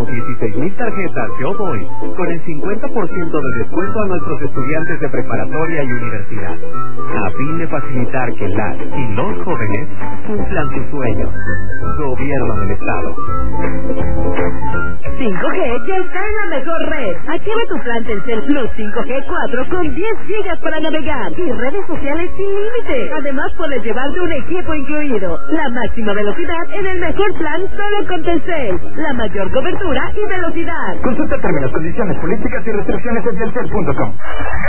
máximo 16,000 tarjetas Yo Voy, con el 50% de descuento a nuestros estudiantes de preparatoria y universidad, a fin de facilitar que las y los jóvenes cumplan sus sueños. Gobierno del Estado. 5G ya está en la mejor red. Activa tu plan Telcel Plus 5G 4 con 10 gigas para navegar y redes sociales sin límite. Además puedes llevarte un equipo incluido. La máxima velocidad en el mejor plan solo con Telcel. La mayor cobertura y velocidad. Consulta términos, condiciones, políticas y restricciones en telcel.com.